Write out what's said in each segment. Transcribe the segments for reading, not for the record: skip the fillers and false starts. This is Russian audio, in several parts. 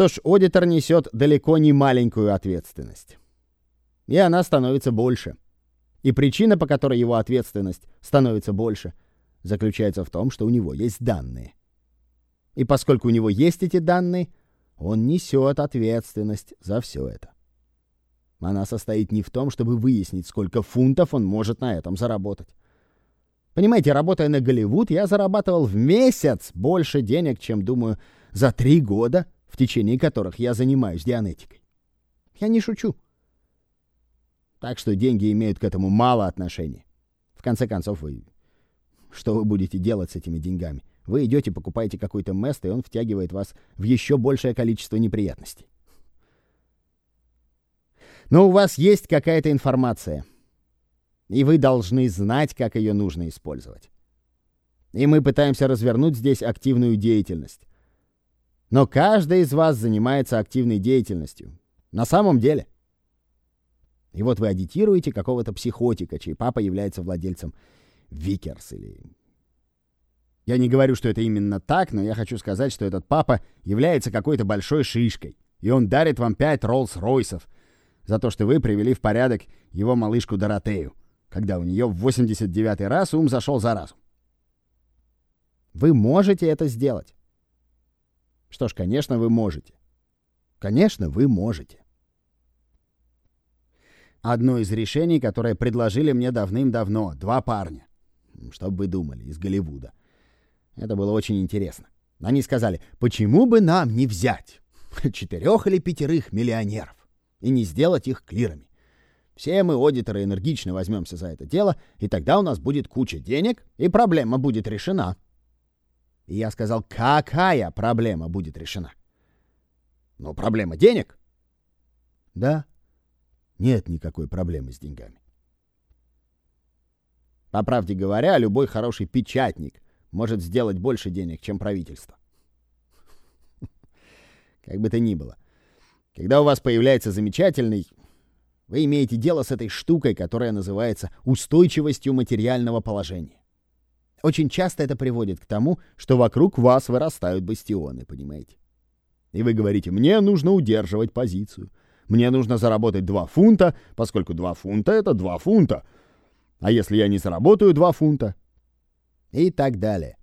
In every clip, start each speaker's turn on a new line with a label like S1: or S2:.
S1: Что ж, аудитор несет далеко не маленькую ответственность. И она становится больше. И причина, по которой его ответственность становится больше, заключается в том, что у него есть данные. И поскольку у него есть эти данные, он несет ответственность за все это. Она состоит не в том, чтобы выяснить, сколько фунтов он может на этом заработать. Понимаете, работая на Голливуд, я зарабатывал в месяц больше денег, чем, думаю, за 3 года, в течение которых я занимаюсь дианетикой. Я не шучу. Так что деньги имеют к этому мало отношения. В конце концов, что вы будете делать с этими деньгами? Вы идете, покупаете какой-то мест, и он втягивает вас в еще большее количество неприятностей. Но у вас есть какая-то информация, и вы должны знать, как ее нужно использовать. И мы пытаемся развернуть здесь активную деятельность. Но каждый из вас занимается активной деятельностью. На самом деле. И вот вы агитируете какого-то психотика, чей папа является владельцем Викерс или... Я не говорю, что это именно так, но я хочу сказать, что этот папа является какой-то большой шишкой, и он дарит вам 5 Роллс-Ройсов за то, что вы привели в порядок его малышку Доротею, когда у нее в 89-й раз ум зашел за разум. Вы можете это сделать. Что ж, конечно, вы можете. Конечно, вы можете. Одно из решений, которое предложили мне давным-давно 2 парня, что бы вы думали, из Голливуда. Это было очень интересно. Они сказали, почему бы нам не взять 4 или 5 миллионеров и не сделать их клирами? Все мы, аудиторы, энергично возьмемся за это дело, и тогда у нас будет куча денег, и проблема будет решена. И я сказал, какая проблема будет решена? Ну, проблема денег. Да, нет никакой проблемы с деньгами. По правде говоря, любой хороший печатник может сделать больше денег, чем правительство. Как бы то ни было. Когда у вас появляется замечательный... Вы имеете дело с этой штукой, которая называется устойчивостью материального положения. Очень часто это приводит к тому, что вокруг вас вырастают бастионы, понимаете? И вы говорите, мне нужно удерживать позицию. Мне нужно заработать 2 фунта, поскольку 2 фунта — это 2 фунта. А если я не заработаю 2 фунта? И так далее.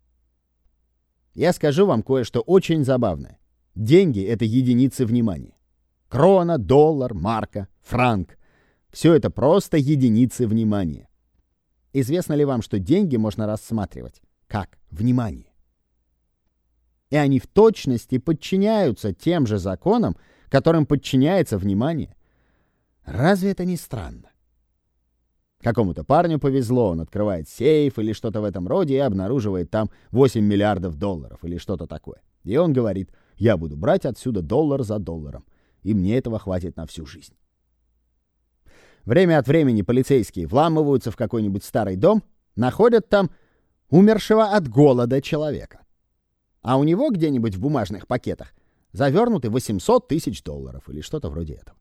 S1: Я скажу вам кое-что очень забавное. Деньги — это единицы внимания. Крона, доллар, марка, франк — все это просто единицы внимания. Известно ли вам, что деньги можно рассматривать как внимание? И они в точности подчиняются тем же законам, которым подчиняется внимание. Разве это не странно? Какому-то парню повезло, он открывает сейф или что-то в этом роде и обнаруживает там 8 миллиардов долларов или что-то такое. И он говорит, я буду брать отсюда доллар за долларом, и мне этого хватит на всю жизнь. Время от времени полицейские вламываются в какой-нибудь старый дом, находят там умершего от голода человека. А у него где-нибудь в бумажных пакетах завернуты 800 тысяч долларов или что-то вроде этого.